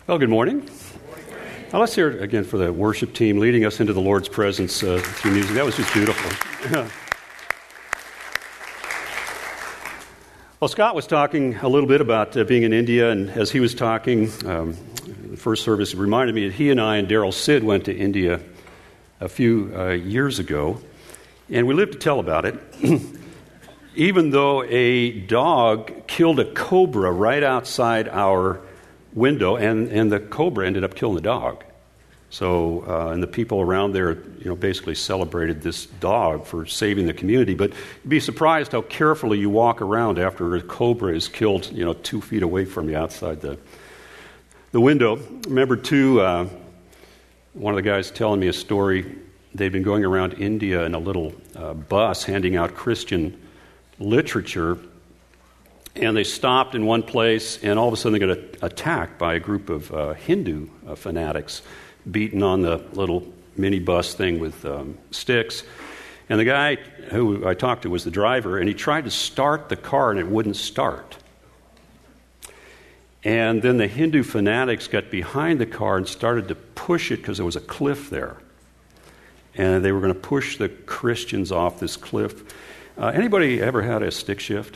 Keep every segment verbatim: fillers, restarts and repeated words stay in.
Well, good morning. Now let's hear it again for the worship team leading us into the Lord's presence uh, through music. That was just beautiful. Well, Scott was talking a little bit about uh, being in India, and as he was talking, um, the first service reminded me that he and I and Daryl Sid went to India a few uh, years ago, and we lived to tell about it. Even though a dog killed a cobra right outside our window, and, and the cobra ended up killing the dog. So, uh, and the people around there, you know, basically celebrated this dog for saving the community. But you'd be surprised how carefully you walk around after a cobra is killed, you know, two feet away from you outside the the window. Remember, too, uh, one of the guys telling me a story. They'd been going around India in a little uh, bus handing out Christian literature, and they stopped in one place, and all of a sudden they got a- attacked by a group of uh, Hindu uh, fanatics, beaten on the little minibus thing with um, sticks. And the guy who I talked to was the driver, and he tried to start the car, and it wouldn't start. And then the Hindu fanatics got behind the car and started to push it because there was a cliff there. And they were going to push the Christians off this cliff. Uh, anybody ever had a stick shift?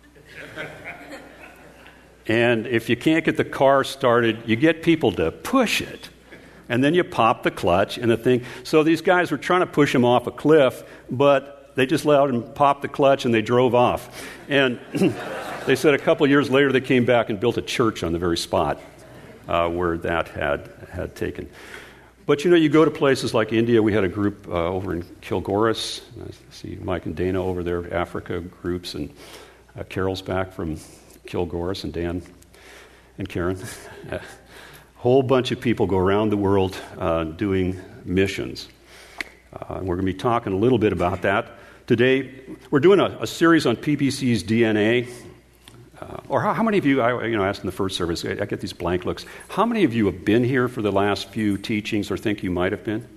And if you can't get the car started, you get people to push it. And then you pop the clutch and the thing. So these guys were trying to push him off a cliff, but they just allowed him pop the clutch and they drove off. And they said a couple of years later they came back and built a church on the very spot uh, where that had, had taken. But, you know, you go to places like India. We had a group uh, over in Kilgoris. I see Mike and Dana over there, Africa groups, and uh, Carol's back from Kilgoris, and Dan and Karen. A whole bunch of people go around the world uh, doing missions. Uh, and we're going to be talking a little bit about that. Today, we're doing a, a series on P B C's D N A. Uh, or how, how many of you, I you know, asked in the first service, I, I get these blank looks. How many of you have been here for the last few teachings or think you might have been?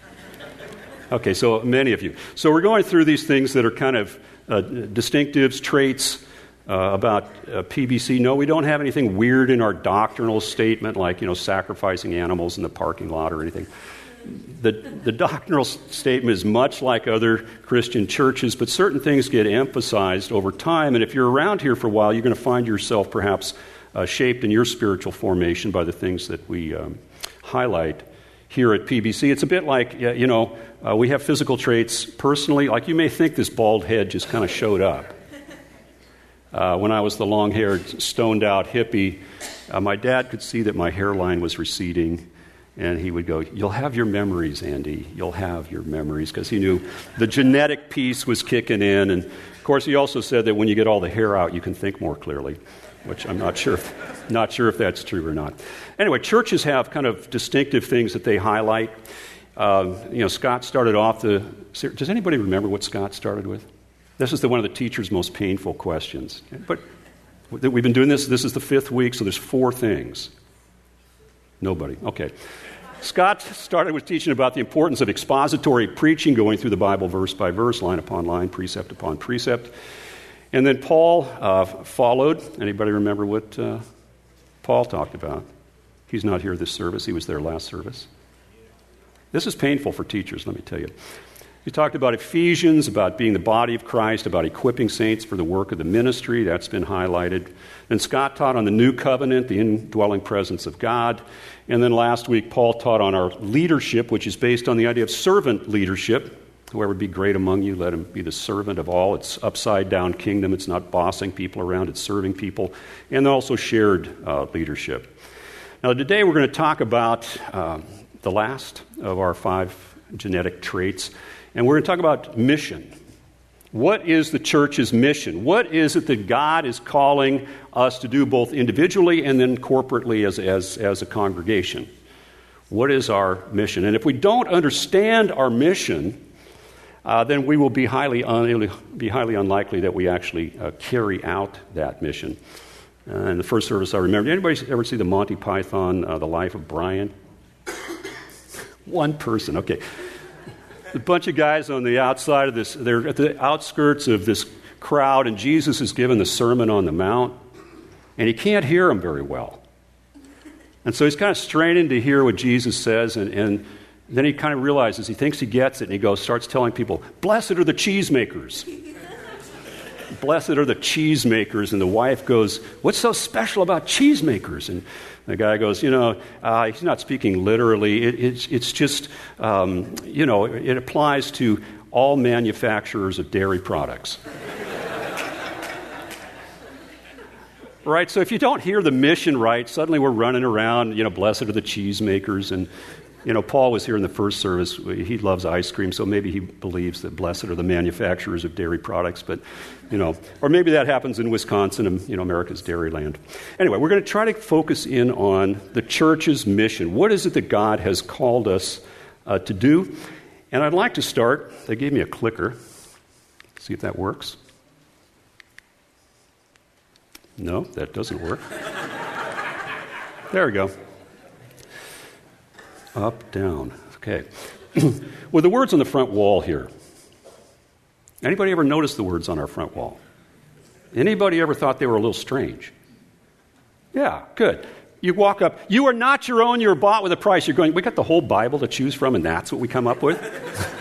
Okay, so many of you. So we're going through these things that are kind of uh, distinctives, traits uh, about uh, P B C. No, we don't have anything weird in our doctrinal statement like, you know, sacrificing animals in the parking lot or anything. The, the doctrinal statement is much like other Christian churches, but certain things get emphasized over time. And if you're around here for a while, you're going to find yourself perhaps uh, shaped in your spiritual formation by the things that we um, highlight here at P B C. It's a bit like, you know, uh, we have physical traits personally. Like you may think this bald head just kind of showed up. Uh, when I was the long-haired, stoned-out hippie, uh, my dad could see that my hairline was receding. And he would go, "You'll have your memories, Andy. You'll have your memories," because he knew the genetic piece was kicking in. And, of course, he also said that when you get all the hair out, you can think more clearly, which I'm not sure if, not sure if that's true or not. Anyway, churches have kind of distinctive things that they highlight. Uh, you know, Scott started off the... Does anybody remember what Scott started with? This is the, one of the teacher's most painful questions. But we've been doing this. This is the fifth week, so there's four things. Nobody. Okay. Scott started with teaching about the importance of expository preaching, going through the Bible verse by verse, line upon line, precept upon precept. And then Paul uh, followed. Anybody remember what uh, Paul talked about? He's not here this service. He was there last service. This is painful for teachers, let me tell you. He talked about Ephesians, about being the body of Christ, about equipping saints for the work of the ministry. That's been highlighted. Then Scott taught on the new covenant, the indwelling presence of God. And then last week, Paul taught on our leadership, which is based on the idea of servant leadership. Whoever be great among you, let him be the servant of all. It's upside-down kingdom. It's not bossing people around. It's serving people. And also shared uh, leadership. Now, today we're going to talk about uh, the last of our five genetic traits. And we're going to talk about mission. What is the church's mission? What is it that God is calling us to do both individually and then corporately as, as, as a congregation? What is our mission? And if we don't understand our mission, uh, then we will be highly, un- be highly unlikely that we actually uh, carry out that mission. Uh, in the first service I remember, did anybody ever see the Monty Python, uh, The Life of Brian? One person, okay. A bunch of guys on the outside of this, they're at the outskirts of this crowd, and Jesus is giving the Sermon on the Mount, and he can't hear them very well. And so he's kind of straining to hear what Jesus says, and, and then he kind of realizes, he thinks he gets it, and he goes, starts telling people, blessed are the cheesemakers. Blessed are the cheesemakers. And the wife goes, what's so special about cheesemakers? And the guy goes, you know, uh, he's not speaking literally. It, it's, it's just, um, you know, it applies to all manufacturers of dairy products. Right? So if you don't hear the mission right, suddenly we're running around, you know, blessed are the cheesemakers. And, you know, Paul was here in the first service. He loves ice cream, so maybe he believes that blessed are the manufacturers of dairy products. But, you know, or maybe that happens in Wisconsin, and, you know, America's dairy land. Anyway, we're going to try to focus in on the church's mission. What is it that God has called us uh, to do? And I'd like to start, they gave me a clicker. See if that works. No, that doesn't work. There we go. Up, down. Okay. Well, the words on the front wall here. Anybody ever notice the words on our front wall? Anybody ever thought they were a little strange? Yeah, good. You walk up, you are not your own, you're bought with a price. You're going, we got the whole Bible to choose from, and that's what we come up with?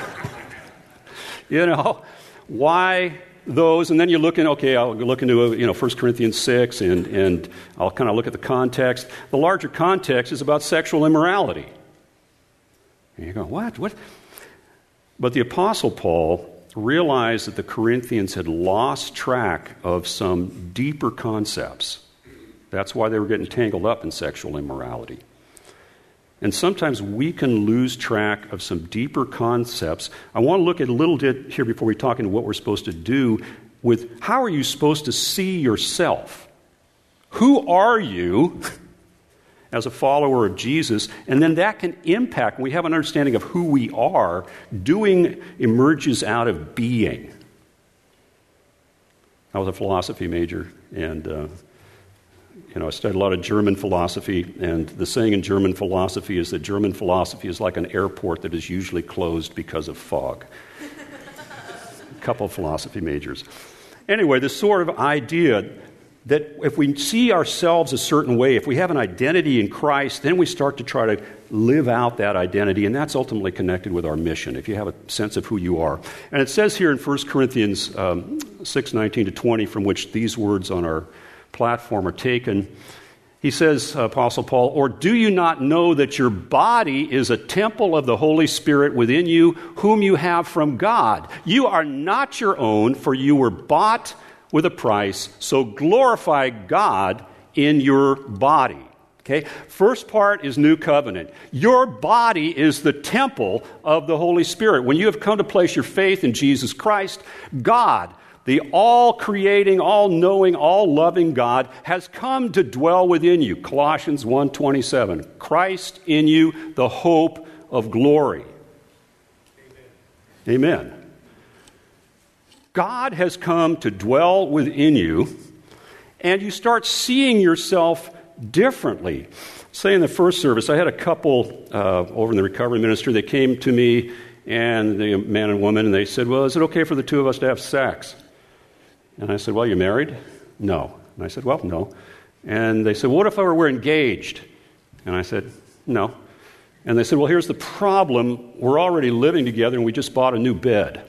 You know, why those? And then you're looking, okay, I'll look into, you know, First Corinthians six, and, and I'll kind of look at the context. The larger context is about sexual immorality. And you go, what? What? But the Apostle Paul realized that the Corinthians had lost track of some deeper concepts. That's why they were getting tangled up in sexual immorality. And sometimes we can lose track of some deeper concepts. I want to look at a little bit here before we talk into what we're supposed to do with how are you supposed to see yourself? Who are you as a follower of Jesus? And then that can impact, when we have an understanding of who we are, doing emerges out of being. I was a philosophy major, and uh, You know, I studied a lot of German philosophy, and the saying in German philosophy is that German philosophy is like an airport that is usually closed because of fog. A couple of philosophy majors. Anyway, this sort of idea that if we see ourselves a certain way, if we have an identity in Christ, then we start to try to live out that identity, and that's ultimately connected with our mission, if you have a sense of who you are. And it says here in First Corinthians um, six, nineteen to twenty, from which these words on our platform are taken. He says, Apostle Paul, or do you not know that your body is a temple of the Holy Spirit within you, whom you have from God? You are not your own, for you were bought with a price, so glorify God in your body. Okay? First part is New Covenant. Your body is the temple of the Holy Spirit. When you have come to place your faith in Jesus Christ, God, the all-creating, all-knowing, all-loving God, has come to dwell within you. Colossians one twenty-seven. Christ in you, the hope of glory. Amen. Amen. God has come to dwell within you, and you start seeing yourself differently. Say in the first service, I had a couple uh, over in the recovery ministry that came to me, and the man and woman, and they said, well, is it okay for the two of us to have sex? And I said, well, you married? No. And I said, well, no. And they said, what if I were engaged? And I said, no. And they said, well, here's the problem. We're already living together, and we just bought a new bed.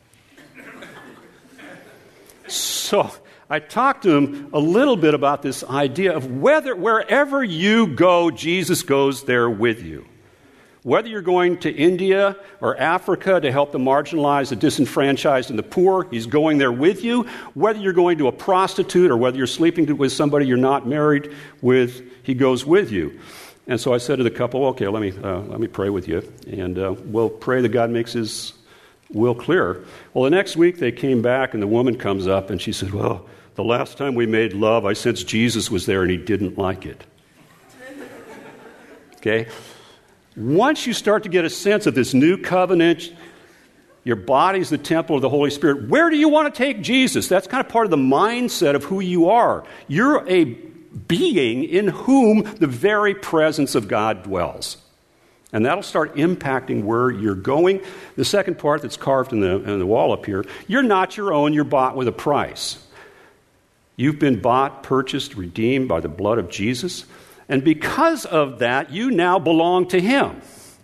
So I talked to them a little bit about this idea of whether wherever you go, Jesus goes there with you. Whether you're going to India or Africa to help the marginalized, the disenfranchised, and the poor, he's going there with you. Whether you're going to a prostitute or whether you're sleeping with somebody you're not married with, he goes with you. And so I said to the couple, okay, let me uh, let me pray with you, and uh, we'll pray that God makes his will clear. Well, the next week they came back, and the woman comes up, and she said, well, the last time we made love, I sensed Jesus was there, and he didn't like it. Okay? Once you start to get a sense of this new covenant, your body's the temple of the Holy Spirit, where do you want to take Jesus? That's kind of part of the mindset of who you are. You're a being in whom the very presence of God dwells. And that'll start impacting where you're going. The second part that's carved in the, in the wall up here, you're not your own, you're bought with a price. You've been bought, purchased, redeemed by the blood of Jesus. And because of that, you now belong to him.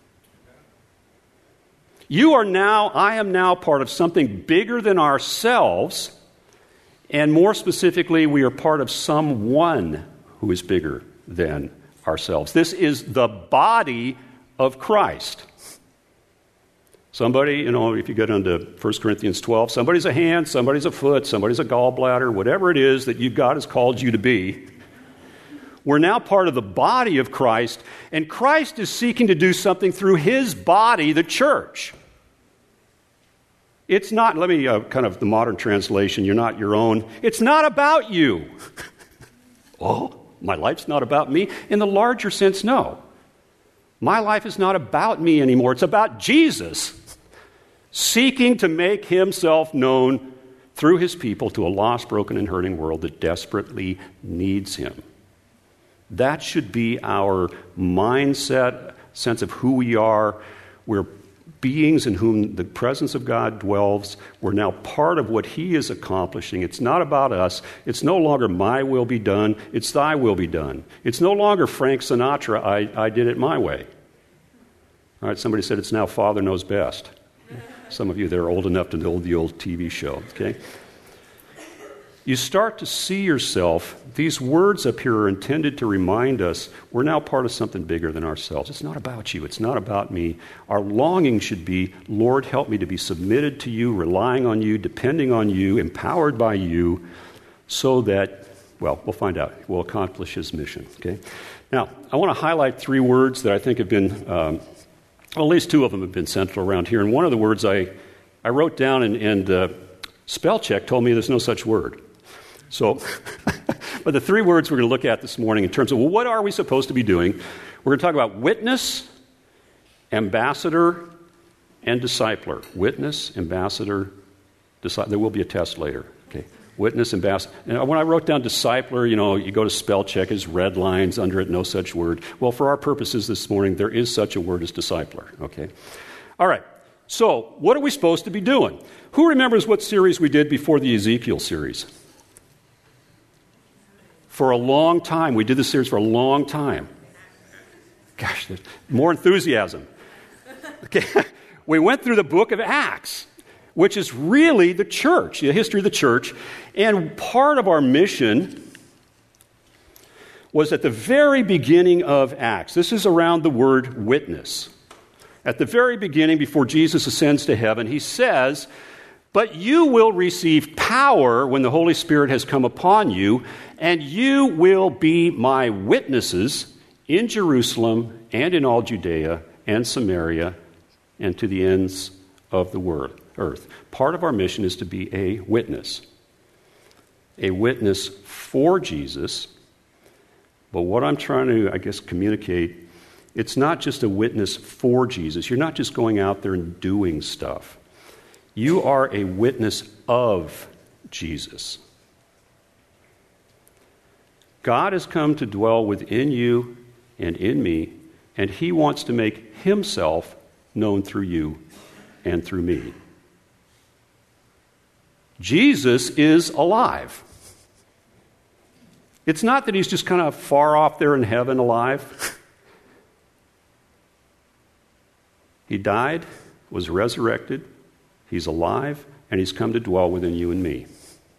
You are now, I am now part of something bigger than ourselves, and more specifically, we are part of someone who is bigger than ourselves. This is the body of Christ. Somebody, you know, if you get into First Corinthians twelve, somebody's a hand, somebody's a foot, somebody's a gallbladder, whatever it is that you, God has called you to be. We're now part of the body of Christ, and Christ is seeking to do something through his body, the church. It's not, let me, uh, kind of the modern translation, you're not your own. It's not about you. Oh, my life's not about me? In the larger sense, no. My life is not about me anymore. It's about Jesus seeking to make himself known through his people to a lost, broken, and hurting world that desperately needs him. That should be our mindset, sense of who we are. We're beings in whom the presence of God dwells. We're now part of what he is accomplishing. It's not about us. It's no longer my will be done. It's thy will be done. It's no longer Frank Sinatra, I, I did it my way. All right, somebody said it's now Father Knows Best. Some of you that are old enough to know the old T V show, okay? You start to see yourself, these words up here are intended to remind us we're now part of something bigger than ourselves. It's not about you. It's not about me. Our longing should be, Lord, help me to be submitted to you, relying on you, depending on you, empowered by you, so that, well, we'll find out. We'll accomplish his mission, okay? Now, I want to highlight three words that I think have been, um, well, at least two of them have been central around here. And one of the words I, I wrote down, and, and uh, spell check told me there's no such word. So, but the three words we're going to look at this morning in terms of, well, what are we supposed to be doing? We're going to talk about witness, ambassador, and discipler. Witness, ambassador, discipler. There will be a test later. Okay. Witness, ambassador. And when I wrote down discipler, you know, you go to spell check, there's red lines under it, no such word. Well, for our purposes this morning, there is such a word as discipler. Okay. All right. So, what are we supposed to be doing? Who remembers what series we did before the Ezekiel series? For a long time. We did this series for a long time. Gosh, there's more enthusiasm. Okay. We went through the book of Acts, which is really the church, the history of the church. And part of our mission was at the very beginning of Acts. This is around the word witness. At the very beginning, before Jesus ascends to heaven, he says, "But you will receive power when the Holy Spirit has come upon you, and you will be my witnesses in Jerusalem and in all Judea and Samaria and to the ends of the earth." Part of our mission is to be a witness. A witness for Jesus. But what I'm trying to, I guess, communicate, it's not just a witness for Jesus. You're not just going out there and doing stuff. You are a witness of Jesus. God has come to dwell within you and in me, and he wants to make himself known through you and through me. Jesus is alive. It's not that he's just kind of far off there in heaven alive. He died, was resurrected, he's alive, and he's come to dwell within you and me.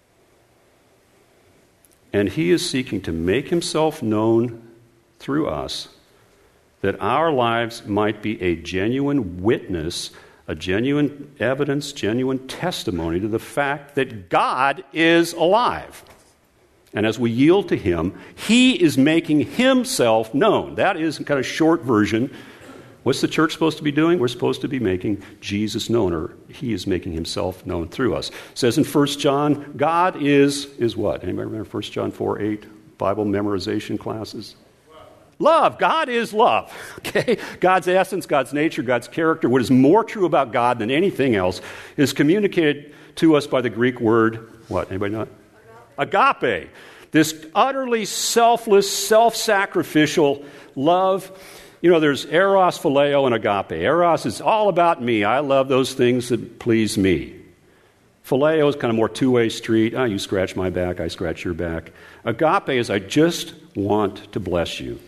And he is seeking to make himself known through us, that our lives might be a genuine witness, a genuine evidence, genuine testimony to the fact that God is alive. And as we yield to him, he is making himself known. That is kind of short version. What's the church supposed to be doing? We're supposed to be making Jesus known, or he is making himself known through us. It says in First John, God is, is what? Anybody remember First John four eight, Bible memorization classes? Love. God is love. Okay? God's essence, God's nature, God's character, what is more true about God than anything else, is communicated to us by the Greek word, what? Anybody know it? Agape. Agape. This utterly selfless, self-sacrificial love. You know, there's eros, phileo, and agape. Eros is all about me. I love those things that please me. Phileo is kind of more two-way street. Oh, you scratch my back, I scratch your back. Agape is I just want to bless you.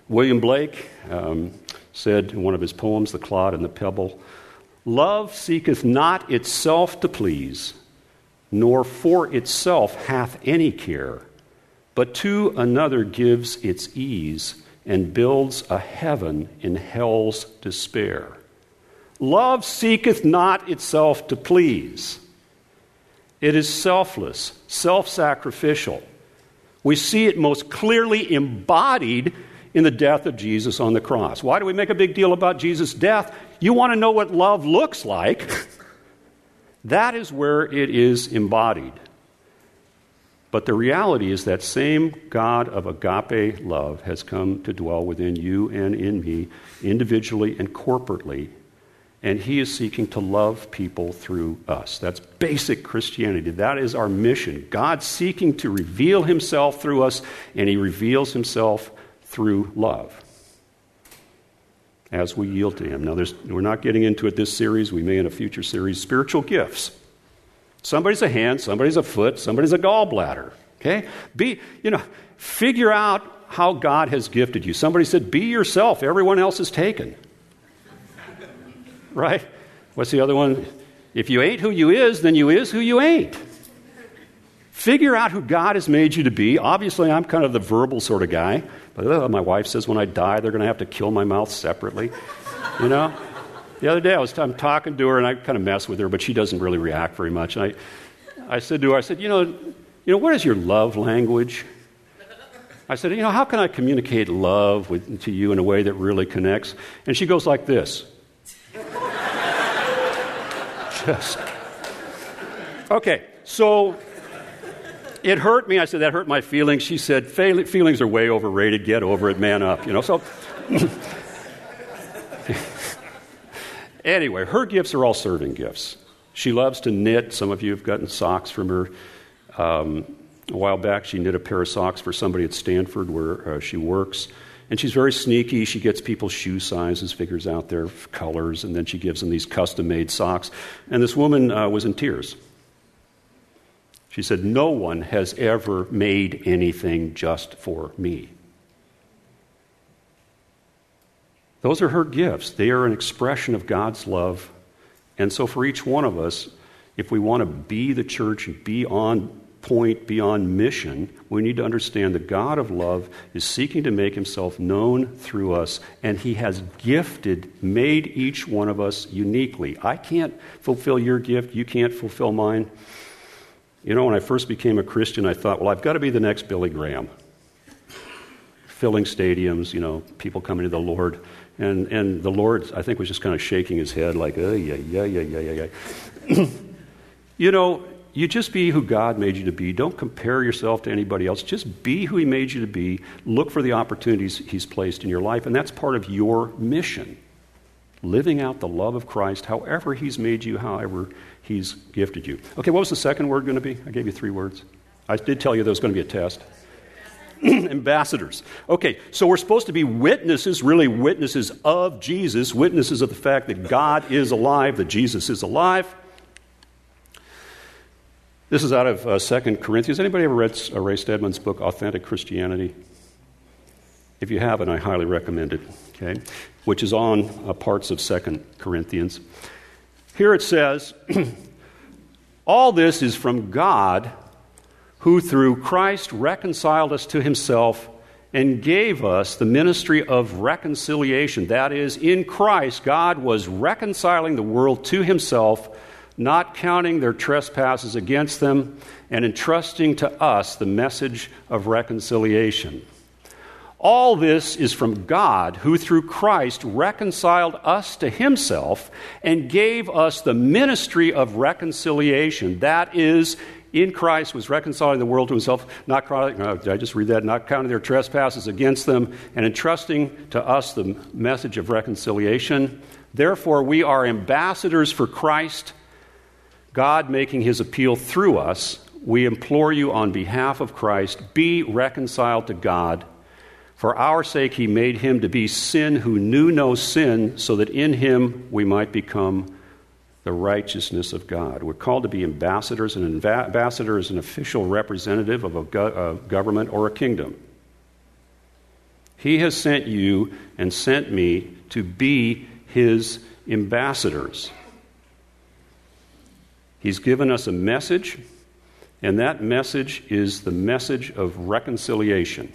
William Blake um, said in one of his poems, The Clod and the Pebble, "Love seeketh not itself to please, nor for itself hath any care, but to another gives its ease, and builds a heaven in hell's despair." Love seeketh not itself to please. It is selfless, self-sacrificial. We see it most clearly embodied in the death of Jesus on the cross. Why do we make a big deal about Jesus' death? You want to know what love looks like? That is where it is embodied. But the reality is that same God of agape love has come to dwell within you and in me, individually and corporately, and he is seeking to love people through us. That's basic Christianity. That is our mission. God's seeking to reveal himself through us, and he reveals himself through love as we yield to him. Now, there's, we're not getting into it this series. We may in a future series. Spiritual gifts. Somebody's a hand, somebody's a foot, somebody's a gallbladder. Okay? Be, you know, figure out how God has gifted you. Somebody said, be yourself. Everyone else is taken. Right? What's the other one? If you ain't who you is, then you is who you ain't. Figure out who God has made you to be. Obviously, I'm kind of the verbal sort of guy. But uh, my wife says when I die, they're going to have to kill my mouth separately. You know? The other day, I was I'm talking to her, and I kind of mess with her, but she doesn't really react very much. And I, I said to her, I said, you know, you know, what is your love language? I said, you know, how can I communicate love with, to you in a way that really connects? And she goes like this. Just. Okay, so it hurt me. I said, that hurt my feelings. She said, feelings are way overrated. Get over it, man up. You know, so... Anyway, her gifts are all serving gifts. She loves to knit. Some of you have gotten socks from her. Um, a while back, she knit a pair of socks for somebody at Stanford where uh, she works. And she's very sneaky. She gets people's shoe sizes, figures out their colors, and then she gives them these custom-made socks. And this woman uh, was in tears. She said, no one has ever made anything just for me. Those are her gifts. They are an expression of God's love. And so for each one of us, if we want to be the church and be on point, be on mission, we need to understand the God of love is seeking to make himself known through us, and he has gifted, made each one of us uniquely. I can't fulfill your gift. You can't fulfill mine. You know, when I first became a Christian, I thought, well, I've got to be the next Billy Graham. Filling stadiums, you know, people coming to the Lord. And and the Lord, I think, was just kind of shaking his head like, oh, yeah, yeah, yeah, yeah, yeah, yeah. You know, you just be who God made you to be. Don't compare yourself to anybody else. Just be who he made you to be. Look for the opportunities he's placed in your life, and that's part of your mission. Living out the love of Christ, however he's made you, however he's gifted you. Okay, what was the second word going to be? I gave you three words. I did tell you there was going to be a test. Ambassadors. Okay, so we're supposed to be witnesses, really witnesses of Jesus, witnesses of the fact that God is alive, that Jesus is alive. This is out of uh, Second Corinthians. Anybody ever read uh, Ray Stedman's book, Authentic Christianity? If you haven't, I highly recommend it, okay, which is on uh, parts of Second Corinthians. Here it says, all this is from God, who through Christ reconciled us to himself and gave us the ministry of reconciliation. That is, in Christ, God was reconciling the world to himself, not counting their trespasses against them, and entrusting to us the message of reconciliation. All this is from God, who through Christ reconciled us to himself and gave us the ministry of reconciliation. That is, in Christ was reconciling the world to himself, not counting, uh, did I just read that? Not counting their trespasses against them, and entrusting to us the message of reconciliation. Therefore, we are ambassadors for Christ, God making his appeal through us. We implore you on behalf of Christ, be reconciled to God. For our sake, he made him to be sin who knew no sin, so that in him we might become the righteousness of God. We're called to be ambassadors, and an ambassador is an official representative of a, go- a government or a kingdom. He has sent you and sent me to be his ambassadors. He's given us a message, and that message is the message of reconciliation.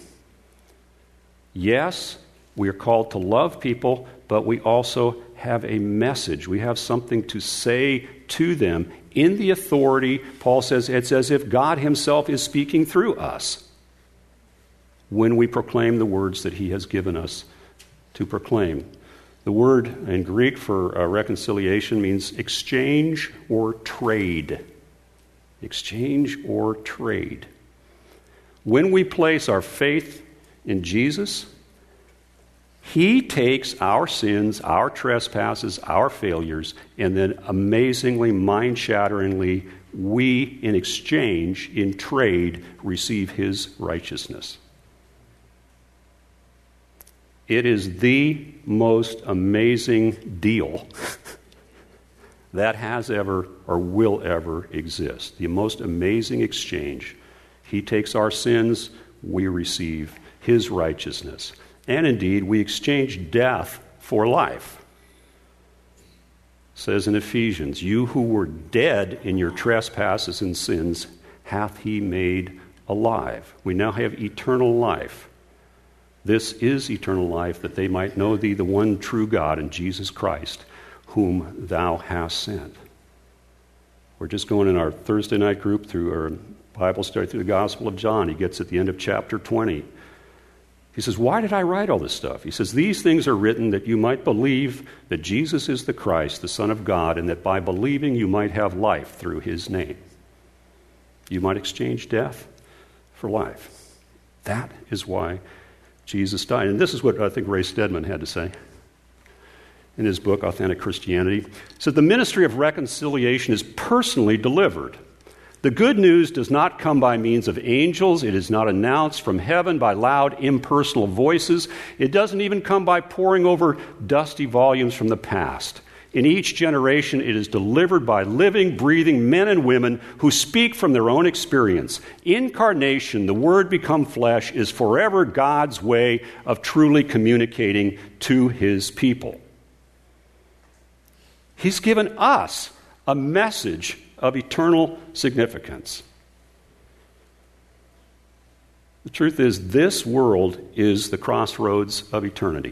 Yes, we are called to love people, but we also have a message. We have something to say to them. In the authority, Paul says, it's as if God himself is speaking through us when we proclaim the words that he has given us to proclaim. The word in Greek for uh, reconciliation means exchange or trade. Exchange or trade. When we place our faith in Jesus, he takes our sins, our trespasses, our failures, and then amazingly, mind-shatteringly, we, in exchange, in trade, receive his righteousness. It is the most amazing deal that has ever or will ever exist. The most amazing exchange. He takes our sins, we receive his righteousness. And indeed, we exchange death for life. It says in Ephesians, you who were dead in your trespasses and sins, hath he made alive. We now have eternal life. This is eternal life, that they might know thee, the one true God, and Jesus Christ, whom thou hast sent. We're just going in our Thursday night group through our Bible study through the Gospel of John. He gets at the end of chapter twenty. He says, why did I write all this stuff? He says, these things are written that you might believe that Jesus is the Christ, the Son of God, and that by believing you might have life through his name. You might exchange death for life. That is why Jesus died. And this is what I think Ray Stedman had to say in his book, Authentic Christianity. He said, the ministry of reconciliation is personally delivered. The good news does not come by means of angels. It is not announced from heaven by loud, impersonal voices. It doesn't even come by poring over dusty volumes from the past. In each generation, it is delivered by living, breathing men and women who speak from their own experience. Incarnation, the Word become flesh, is forever God's way of truly communicating to his people. He's given us a message of eternal significance. The truth is, this world is the crossroads of eternity.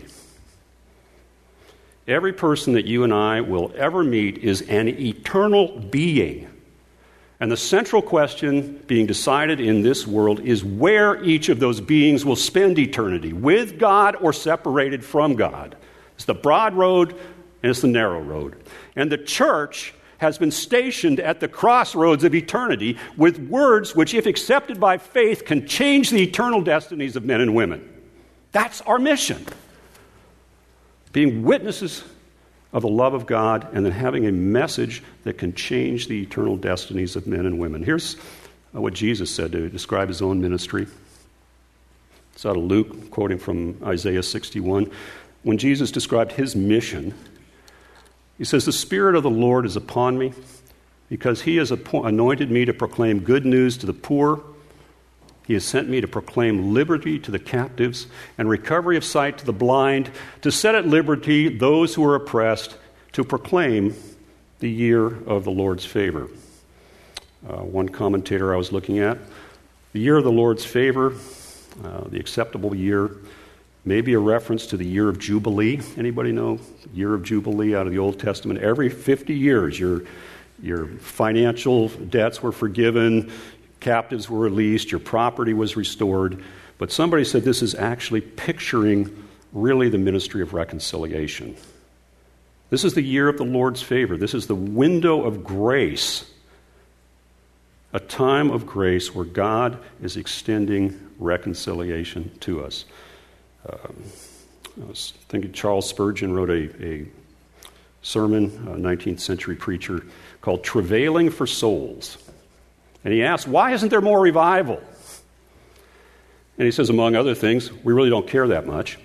Every person that you and I will ever meet is an eternal being. And the central question being decided in this world is where each of those beings will spend eternity, with God or separated from God. It's the broad road and it's the narrow road. And the church has been stationed at the crossroads of eternity with words which, if accepted by faith, can change the eternal destinies of men and women. That's our mission. Being witnesses of the love of God and then having a message that can change the eternal destinies of men and women. Here's what Jesus said to describe his own ministry. It's out of Luke, quoting from Isaiah sixty-one. When Jesus described his mission, he says, the Spirit of the Lord is upon me because he has anointed me to proclaim good news to the poor. He has sent me to proclaim liberty to the captives and recovery of sight to the blind, to set at liberty those who are oppressed, to proclaim the year of the Lord's favor. Uh, one commentator I was looking at, the year of the Lord's favor, uh, the acceptable year, may be a reference to the year of Jubilee. Anybody know the year of Jubilee out of the Old Testament? Every fifty years, your, your financial debts were forgiven, captives were released, your property was restored. But somebody said this is actually picturing really the ministry of reconciliation. This is the year of the Lord's favor. This is the window of grace, a time of grace where God is extending reconciliation to us. Um, I was thinking Charles Spurgeon wrote a, a sermon, a nineteenth century preacher, called Travailing for Souls. And he asked, why isn't there more revival? And he says, among other things, we really don't care that much.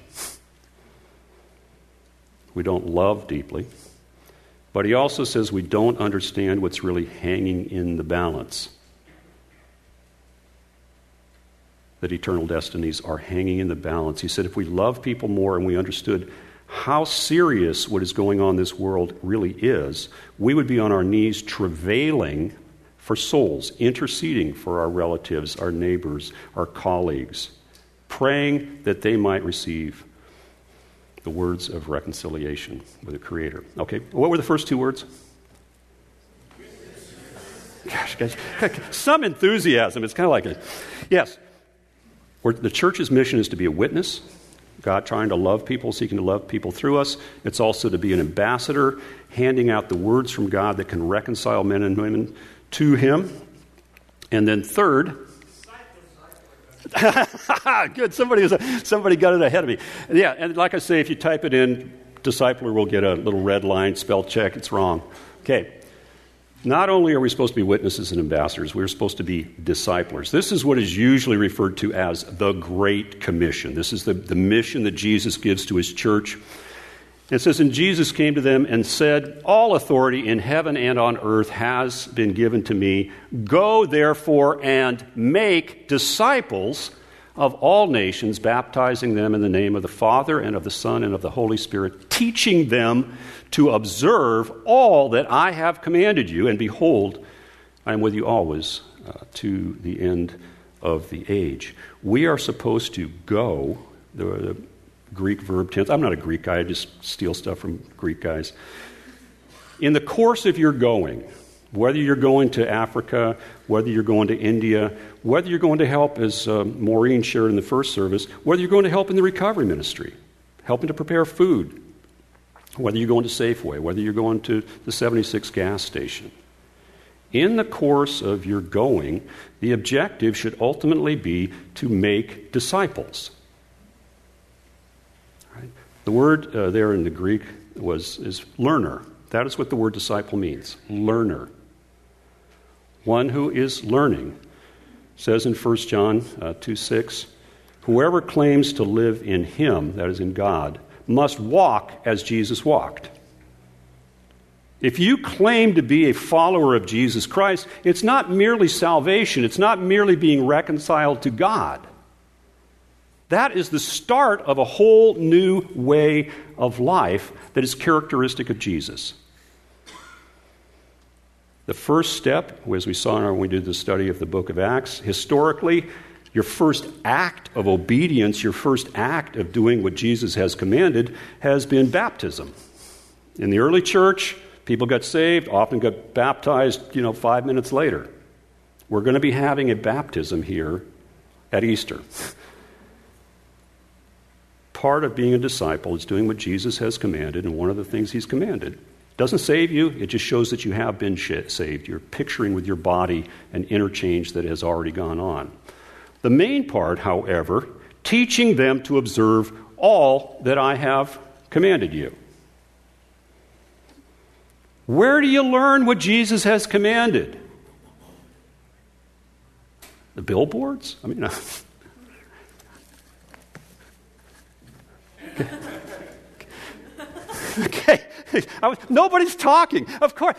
We don't love deeply. But he also says we don't understand what's really hanging in the balance. that eternal destinies are hanging in the balance. He said if we love people more and we understood how serious what is going on in this world really is, we would be on our knees travailing for souls, interceding for our relatives, our neighbors, our colleagues, praying that they might receive the words of reconciliation with the Creator. Okay, what were the first two words? Gosh, guys, some enthusiasm. It's kind of like a, yes. We're, the church's mission is to be a witness, God trying to love people, seeking to love people through us. It's also to be an ambassador, handing out the words from God that can reconcile men and women to Him. And then third, good, somebody, was, somebody got it ahead of me. Yeah, and like I say, if you type it in, discipler will get a little red line, spell check, it's wrong. Okay. Not only are we supposed to be witnesses and ambassadors, we're supposed to be disciplers. This is what is usually referred to as the Great Commission. This is the, the mission that Jesus gives to His church. It says, and Jesus came to them and said, all authority in heaven and on earth has been given to me. Go, therefore, and make disciples of all nations, baptizing them in the name of the Father and of the Son and of the Holy Spirit, teaching them to observe all that I have commanded you. And behold, I am with you always uh, to the end of the age. We are supposed to go, the, the Greek verb tense. I'm not a Greek guy, I just steal stuff from Greek guys. In the course of your going, whether you're going to Africa, whether you're going to India, whether you're going to help, as uh, Maureen shared in the first service, whether you're going to help in the recovery ministry, helping to prepare food, whether you're going to Safeway, whether you're going to the seventy-six gas station. In the course of your going, the objective should ultimately be to make disciples. Right? The word uh, there in the Greek was is learner. That is what the word disciple means, learner. One who is learning. It says in First John uh, two six, whoever claims to live in Him, that is in God, must walk as Jesus walked. If you claim to be a follower of Jesus Christ, it's not merely salvation. It's not merely being reconciled to God. That is the start of a whole new way of life that is characteristic of Jesus. The first step, as we saw when we did the study of the book of Acts, historically, your first act of obedience, your first act of doing what Jesus has commanded, has been baptism. In the early church, people got saved, often got baptized, you know, five minutes later. We're going to be having a baptism here at Easter. Part of being a disciple is doing what Jesus has commanded, and one of the things He's commanded doesn't save you, it just shows that you have been saved. You're picturing with your body an interchange that has already gone on. The main part, however, teaching them to observe all that I have commanded you. Where do you learn what Jesus has commanded? The billboards? I mean, okay. I, nobody's talking. Of course.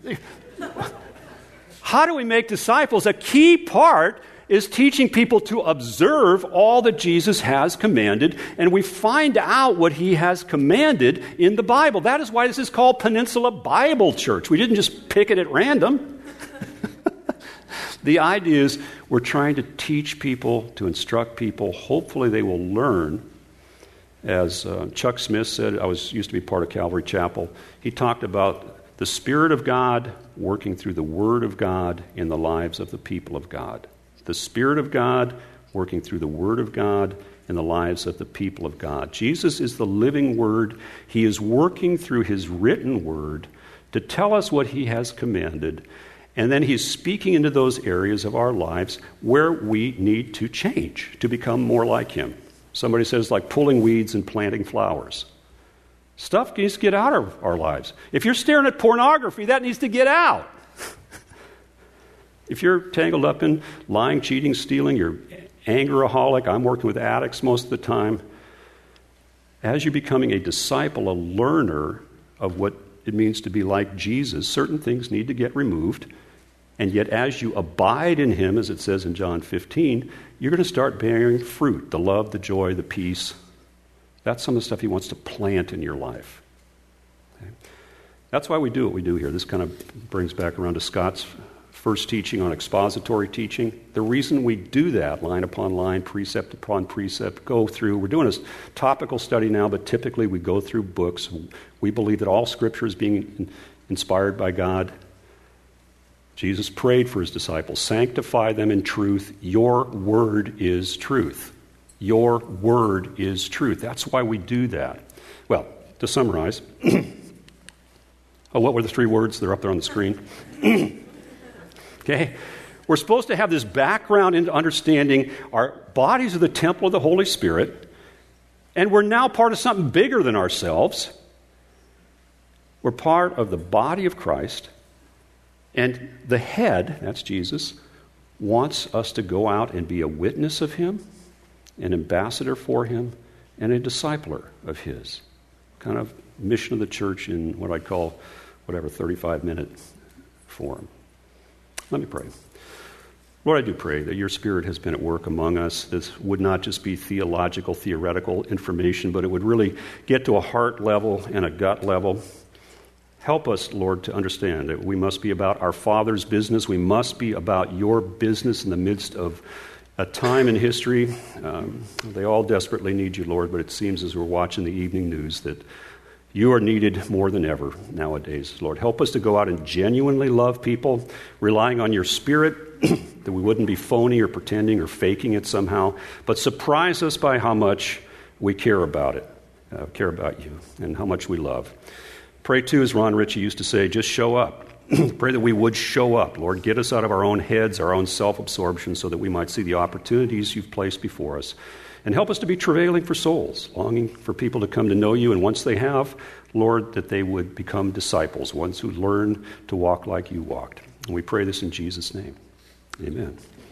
How do we make disciples? A key part is teaching people to observe all that Jesus has commanded, and we find out what He has commanded in the Bible. That is why this is called Peninsula Bible Church. We didn't just pick it at random. The idea is we're trying to teach people, to instruct people. Hopefully they will learn. As uh, Chuck Smith said, I was used to be part of Calvary Chapel. He talked about the Spirit of God working through the Word of God in the lives of the people of God. The Spirit of God working through the Word of God in the lives of the people of God. Jesus is the living Word. He is working through His written Word to tell us what He has commanded, and then He's speaking into those areas of our lives where we need to change to become more like Him. Somebody says like pulling weeds and planting flowers. Stuff needs to get out of our lives. If you're staring at pornography, that needs to get out. If you're tangled up in lying, cheating, stealing, you're angeraholic, I'm working with addicts most of the time. As you're becoming a disciple, a learner of what it means to be like Jesus, certain things need to get removed, And yet as you abide in him, as it says in John fifteen, you're going to start bearing fruit, the love, the joy, the peace. That's some of the stuff he wants to plant in your life. Okay? That's why we do what we do here. This kind of brings back around to Scott's first teaching on expository teaching. The reason we do that, line upon line, precept upon precept, go through, we're doing a topical study now, but typically we go through books. We believe that all Scripture is being inspired by God. Jesus prayed for his disciples, sanctify them in truth. Your word is truth. Your word is truth. That's why we do that. Well, to summarize, oh, what were the three words? They're up there on the screen. Okay? We're supposed to have this background into understanding our bodies are the temple of the Holy Spirit, and we're now part of something bigger than ourselves. We're part of the body of Christ, and the head, that's Jesus, wants us to go out and be a witness of him, an ambassador for him, and a discipler of his. Kind of mission of the church in what I'd call, whatever, thirty-five minute form. Let me pray. Lord, I do pray that your Spirit has been at work among us. This would not just be theological, theoretical information, but it would really get to a heart level and a gut level. Help us, Lord, to understand that we must be about our Father's business. We must be about your business in the midst of a time in history. Um, they all desperately need you, Lord, but it seems as we're watching the evening news that you are needed more than ever nowadays. Lord, help us to go out and genuinely love people, relying on your Spirit, that we wouldn't be phony or pretending or faking it somehow, but surprise us by how much we care about it, uh, care about you, and how much we love. Pray, too, as Ron Ritchie used to say, just show up. Pray that we would show up. Lord, get us out of our own heads, our own self-absorption, so that we might see the opportunities you've placed before us. And help us to be travailing for souls, longing for people to come to know you. And once they have, Lord, that they would become disciples, ones who learn to walk like you walked. And we pray this in Jesus' name. Amen.